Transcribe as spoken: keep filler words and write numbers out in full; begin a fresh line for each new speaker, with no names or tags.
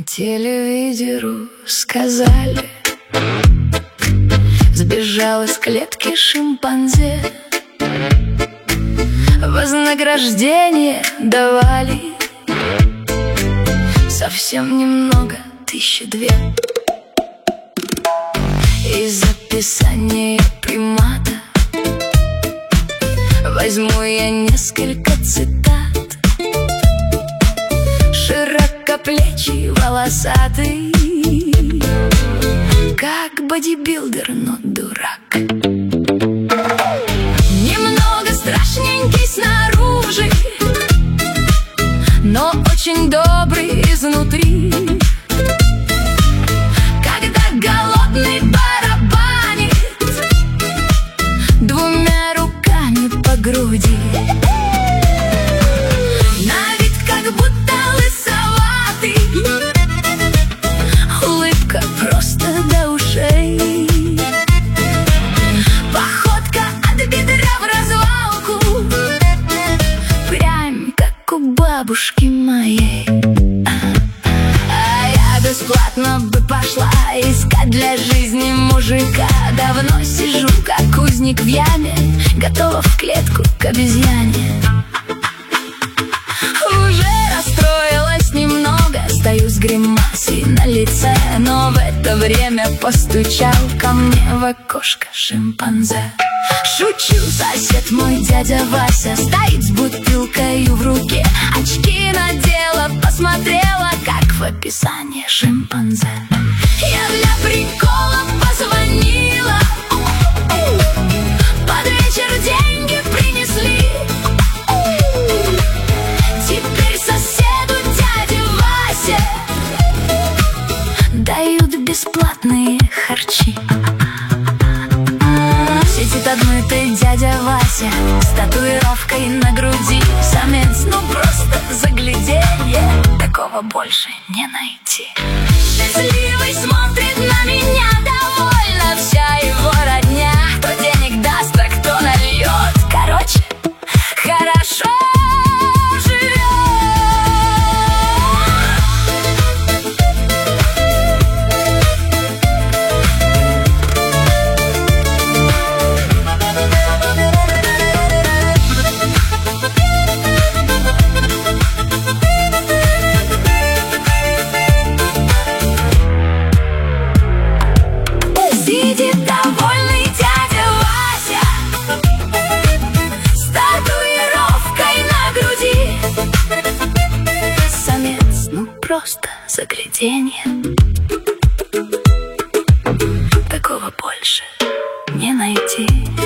телевизору сказали, сбежал из клетки шимпанзе. Вознаграждение давали совсем немного, тысячи две. Из описания примата возьму я несколько цитат. Широкоплечий, волосатый, как бодибилдер, но дурак. Немного страшненький снаружи, но очень добрый изнутри. Когда голодный барабанит двумя руками по груди. На вид как будто лысоватый, улыбка просто до ушей. Походка от бедра в развалку, прям как у бабушки моей. А я бесплатно бы пошла искать для жизни мужика. Давно сижу, как узник в яме, готова в клетку к обезьяне. Уже расстроилась немного, стою с гримасой на лице, но в это время постучал ко мне в окошко шимпанзе. Шучу, сосед мой, дядя Вася, стоит с бутылкой в руке. Очки надела, посмотрела, как в описании шимпанзе. Я для прикола позвонила, под вечер деньги принесли. Теперь соседу дяде Васе дают бесплатные харчи. Сидит отмытый дядя Вася с татуировкой на груди. Самец, ну просто загляденье, такого больше не найти. Счастливый смотрит на меня довольно вся его родня. Кто денег даст, а кто нальет, короче, хорошо живет. Сидит довольный дядя Вася с татуировкой на груди. Самец, ну просто загляденье, такого больше не найти.